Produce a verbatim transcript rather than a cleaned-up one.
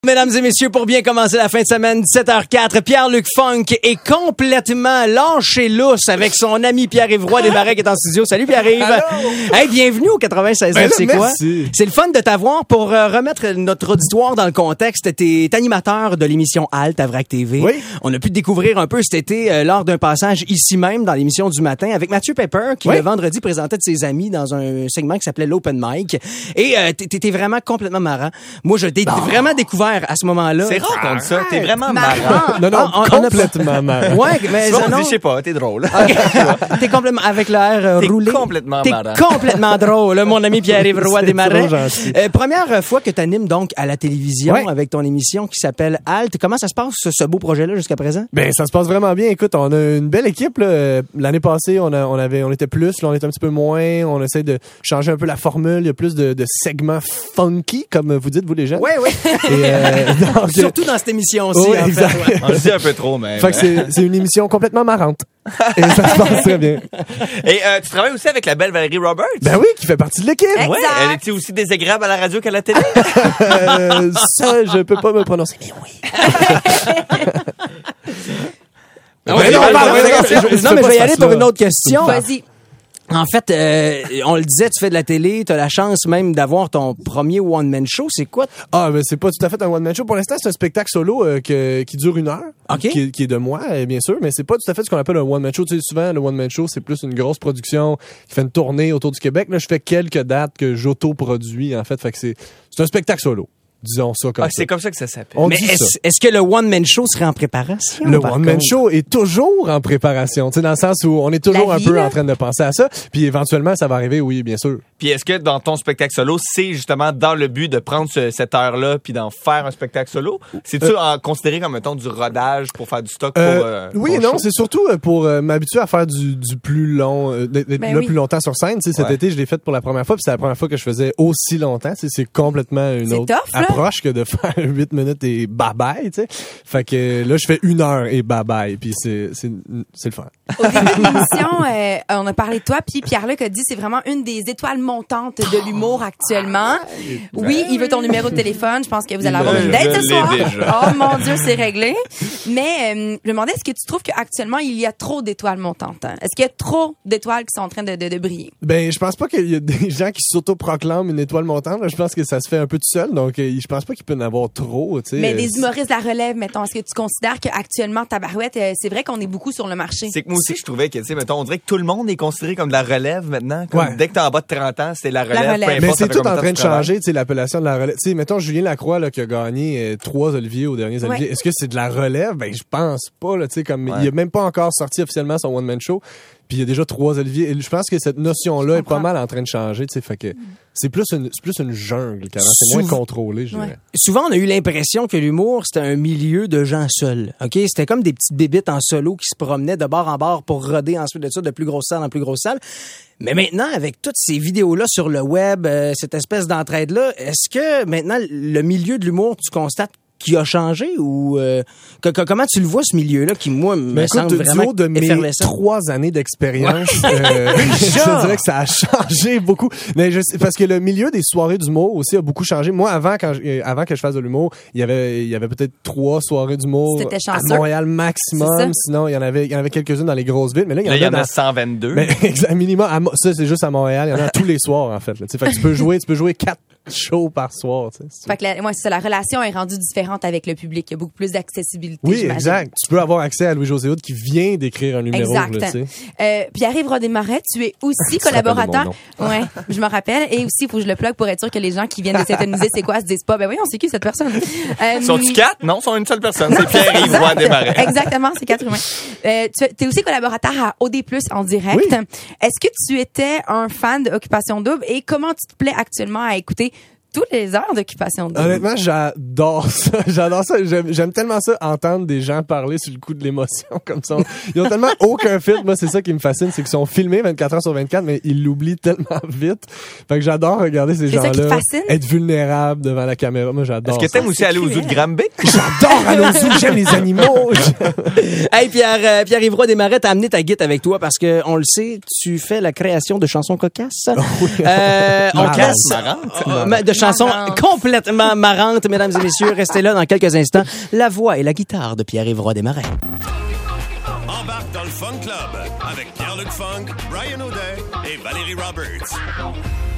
Mesdames et messieurs, pour bien commencer la fin de semaine, dix-sept heures quatre, Pierre-Luc Funk est complètement lâché lousse avec son ami Pierre-Yves Roy Desmarais qui est en studio. Salut Pierre-Yves! Hey, bienvenue au quatre-vingt-seize ben là, c'est quoi? C'est le fun de t'avoir pour euh, remettre notre auditoire dans le contexte. T'es animateur de l'émission Alt à Vrac T V. Oui. On a pu te découvrir un peu cet été euh, lors d'un passage ici même dans l'émission du matin avec Mathieu Pepper qui oui. le vendredi présentait de ses amis dans un segment qui s'appelait l'Open Mic. Et euh, t'étais vraiment complètement marrant. Moi, je t'ai oh. vraiment découvert à ce moment-là. C'est rare comme ça. T'es vraiment marrant. Non, non, ah, on, complètement on marrant. Ouais, mais ça, non. Je sais pas, t'es drôle. Okay. T'es complètement, avec l'air euh, t'es roulé. complètement T'es marrant. complètement drôle, mon ami Pierre-Yves Roy Desmarais. Euh, première fois que t'animes donc à la télévision ouais. avec ton émission qui s'appelle Alt. Comment ça se passe, ce, ce beau projet-là, jusqu'à présent? Ben, ça se passe vraiment bien. Écoute, on a une belle équipe, là. L'année passée, on a, on avait, on était plus, là, on était un petit peu moins. On essaie de changer un peu la formule. Il y a plus de, de segments funky, comme vous dites, vous, les jeunes. Oui, oui. Et, euh, donc, surtout dans cette émission aussi, oui, en exact. fait. Ouais. On le dit un peu trop, même. Fait que c'est, c'est une émission complètement marrante. Et ça se passe très bien. Et euh, tu travailles aussi avec la belle Valérie Roberts? Ben oui, qui fait partie de l'équipe. Ouais, elle était aussi désagréable à la radio qu'à la télé? euh, ça, je peux pas me prononcer. Mais oui. Non, mais non, mais je vais y aller pour une autre question. Vas-y. En fait, euh, on le disait, tu fais de la télé, tu as la chance même d'avoir ton premier one-man show. C'est quoi? Ah, ben c'est pas tout à fait un one-man show. Pour l'instant, c'est un spectacle solo euh, que, qui dure une heure, okay. qui, qui est de moi, euh, bien sûr, mais c'est pas tout à fait ce qu'on appelle un one-man show. Tu sais, souvent, le one-man show, c'est plus une grosse production qui fait une tournée autour du Québec. Là, je fais quelques dates que j'auto-produis, en fait. Fait que c'est, c'est un spectacle solo. Disons ça comme ah, ça. C'est comme ça que ça s'appelle. On Mais dit est-ce, ça. est-ce que le one-man show serait en préparation? Le one-man show est toujours en préparation. Tu sais, dans le sens où on est toujours La un vie, peu là. en train de penser à ça. Puis éventuellement, ça va arriver, oui, bien sûr. Puis est-ce que dans ton spectacle solo, c'est justement dans le but de prendre ce, cette heure-là puis d'en faire un spectacle solo? C'est-tu euh, considéré comme, mettons, du rodage pour faire du stock pour euh, euh, Oui et non, c'est surtout pour euh, m'habituer à faire du, du plus long, euh, d'être ben là oui. plus longtemps sur scène. Tu sais, cet ouais. été, je l'ai fait pour la première fois, puis c'est la première fois que je faisais aussi longtemps. Tu sais, c'est complètement une C'est autre tough, là. approche que de faire huit minutes et bye-bye, tu sais. Fait que là, je fais une heure et bye-bye, puis c'est, c'est, c'est le fun. Au début de l'émission, euh, on a parlé de toi, puis Pierre-Luc a dit c'est vraiment une des étoiles montantes de l'humour actuellement. Oui, il veut ton numéro de téléphone. Je pense que vous allez avoir Je une date ce l'ai soir. déjà. Oh mon Dieu, c'est réglé. Mais euh, je me demandais, est-ce que tu trouves qu'actuellement, il y a trop d'étoiles montantes? Hein? Est-ce qu'il y a trop d'étoiles qui sont en train de, de, de briller? Ben, je pense pas qu'il y a des gens qui s'autoproclament une étoile montante. Là. Je pense que ça se fait un peu tout seul, donc euh, je pense pas qu'il peut en avoir trop, tu sais. Mais des humoristes de la relève, mettons, est-ce que tu considères qu'actuellement, Tabarouette, euh, c'est vrai qu'on est beaucoup sur le marché? C'est que moi aussi, je trouvais que, tu sais, mettons, on dirait que tout le monde est considéré comme de la relève maintenant. Comme Ouais. dès que t'es en bas de trente ans, c'est la relève. La relève. peu importe Mais ça c'est fait tout combien en temps train de tu travailles. changer, tu sais, l'appellation de la relève. Tu sais, mettons Julien Lacroix là, qui a gagné euh, trois Olivier aux derniers Olivier. Ouais. Est-ce que c'est de la relève? Ben, je pense pas, là, tu sais, comme, Ouais. il a même pas encore sorti officiellement son one-man show. Puis il y a déjà trois Olivier. Et je pense que cette notion-là est pas mal en train de changer, tu sais, fait que c'est plus une, c'est plus une jungle qu'avant. C'est moins Souvent- contrôlé, je dirais. Ouais. Souvent, on a eu l'impression que l'humour, c'était un milieu de gens seuls. OK? C'était comme des petites bébites en solo qui se promenaient de bord en bord pour roder ensuite de ça de plus grosse salle en plus grosse salle. Mais maintenant, avec toutes ces vidéos-là sur le web, euh, cette espèce d'entraide-là, est-ce que maintenant, le milieu de l'humour, tu constates qui a changé ou euh, que, que, comment tu le vois ce milieu-là qui moi me Mais écoute, semble du vraiment haut de mes effervescent? trois années d'expérience, euh, je dirais que ça a changé beaucoup. Mais je sais, parce que le milieu des soirées d'humour aussi a beaucoup changé. Moi, avant quand je, euh, avant que je fasse de l'humour, il y avait il y avait peut-être trois soirées d'humour C'était à chanceux. Montréal C'est ça. maximum. Sinon, il y en avait il y en avait quelques-unes dans les grosses villes, mais là il y en Là, il y a en a dans cent vingt-deux. ben, exact, minimum. à Mo- ça, c'est juste à Montréal. Il y en a tous les soirs, en fait. Là. Tu sais, fait que tu peux jouer, tu peux jouer quatre shows par soir. Tu sais. Fait que la, ouais, c'est ça, la relation est rendue différente avec le public. Il y a beaucoup plus d'accessibilité, Oui, j'imagine. exact. Tu peux avoir accès à Louis-José Hood qui vient d'écrire un numéro. Exact. Là, tu sais. Euh, Pierre-Yves Roy Desmarais, tu es aussi se rappelle de collaborateur. mon Ouais, je me rappelle. Et aussi, il faut que je le plug pour être sûr que les gens qui viennent de s'éterniser, c'est quoi, se disent pas, ben oui, on sait qui cette personne. Euh, Sont-tu quatre? Non, sont une seule personne. C'est Pierre-Yves Roy Desmarais. Exactement, c'est quatre humains. Euh, tu es aussi collaborateur à O D plus en direct. Oui. Est-ce que tu étais un fan d'Occupation Double et comment tu te plais actuellement à écouter toutes les heures d'Occupation Double? Honnêtement, j'adore ça. J'adore ça. J'aime, j'aime tellement ça, entendre des gens parler sur le coup de l'émotion comme ça. Ils ont tellement aucun filtre. Moi, c'est ça qui me fascine, c'est qu'ils sont filmés vingt-quatre heures sur vingt-quatre, mais ils l'oublient tellement vite. Fait que j'adore regarder ces C'est ça qui te gens-là fascine? être vulnérables devant la caméra. Moi, j'adore Est-ce que ça. t'aimes aussi aller aux zoo de Granby? J'adore aller au zoo. J'aime les animaux. Hey Pierre, euh, Pierre-Yves Roy Desmarais, t'as amené ta guitare avec toi parce que on le sait, tu fais la création de chansons cocasses. Oui. Euh, on te Marrante. laisse Marrante. euh, de chanson marrante. complètement marrante, mesdames et messieurs. Restez là dans quelques instants. La voix et la guitare de Pierre-Yves Roy Desmarais. Embarque dans le Fun Club avec Pierre-Luc Funk, Brian Audet et Valérie Roberts.